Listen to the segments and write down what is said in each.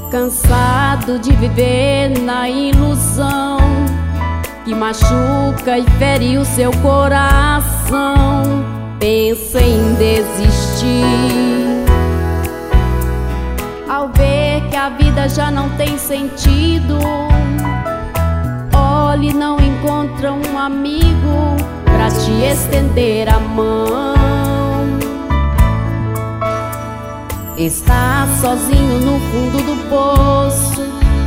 Cansado de viver na ilusão que machuca e fere o seu coração, pensa em desistir. Ao ver que a vida já não tem sentido, olhe, não encontra um amigo pra te estender a mão. Está sozinho no fundo do poço,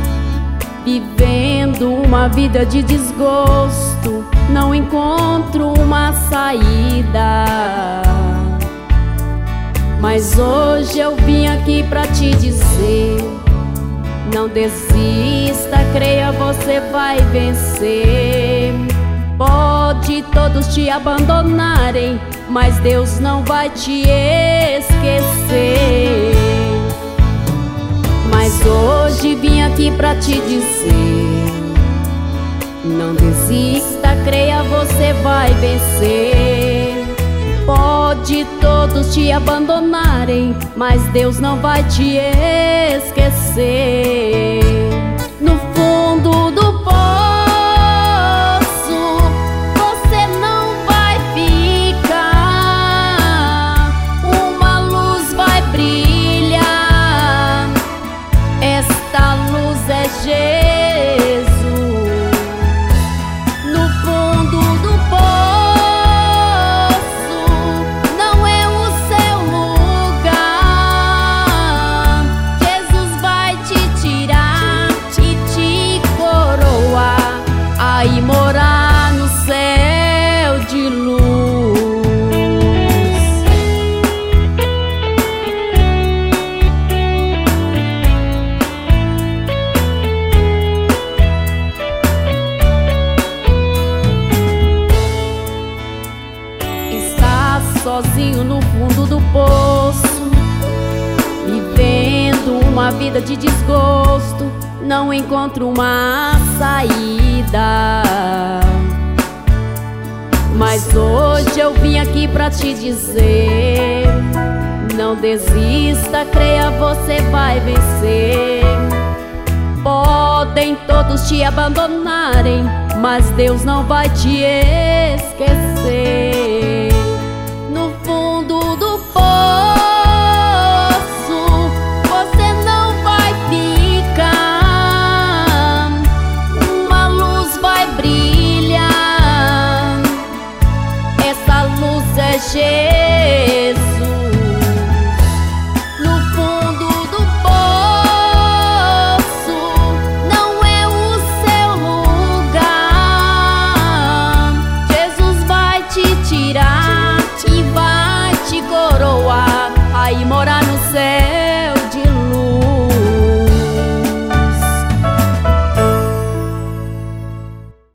vivendo uma vida de desgosto, não encontro uma saída. Mas hoje eu vim aqui pra te dizer: não desista, creia, você vai vencer. Pode todos te abandonarem, mas Deus não vai te esquecer. Mas hoje vim aqui pra te dizer: não desista, creia, você vai vencer. Pode todos te abandonarem, mas Deus não vai te esquecer. No fundo do poço você não vai ficar, uma luz vai brilhar. Esta luz é Jesus. No fundo do poço não é o seu lugar. Jesus vai te tirar e te coroar, aí morar no céu de luz. Está sozinho no fundo do poço, vivendo uma vida de desgosto, não encontra uma saída. Mas hoje eu vim aqui pra te dizer: não desista, creia, você vai vencer. Podem todos te abandonarem, mas Deus não vai te esquecer. No fundo do poço você não vai ficar, uma luz vai brilhar. Essa luz é Jesus. No fundo do poço não é o seu lugar. Jesus vai te tirar e vai te coroar, aí morar no